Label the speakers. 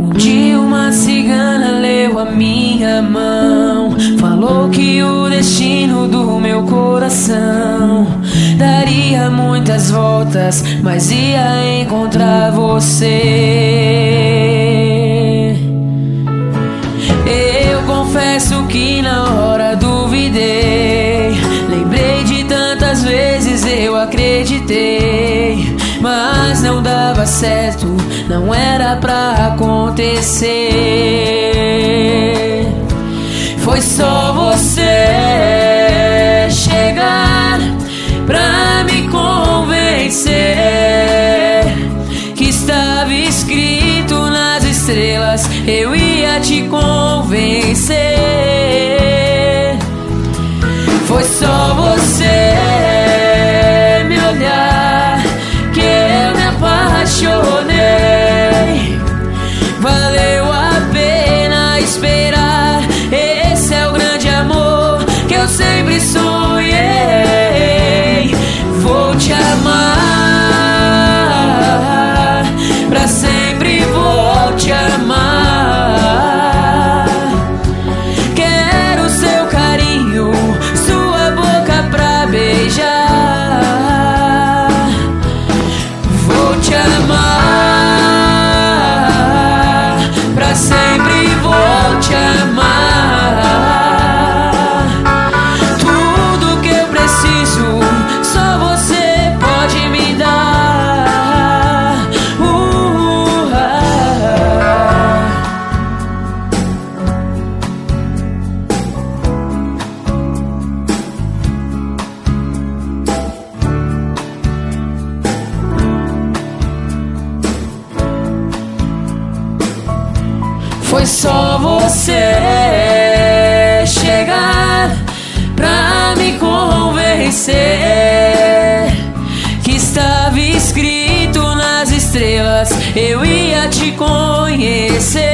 Speaker 1: Um dia uma cigana leu a minha mão, falou que o destino do meu coração daria muitas voltas, mas ia encontrar você. Eu confesso que na hora duvidei, lembrei de tantas vezes eu acreditei, mas não dava certo, não era pra acontecer. Foi só você chegar pra me convencer que estava escrito nas estrelas, eu ia te convencer. Foi só você me olhar que eu me apaixonei. Valeu a pena esperar, esse é o grande amor que eu sempre sonhei. Vou te amar, pra sempre vou te amar. Quero seu carinho, sua boca pra beijar. Vou te amar, pra sempre vou te amar. Tudo que eu preciso, só você pode me dar. Foi só você chegar pra me convencer que estava escrito nas estrelas, eu ia te conhecer.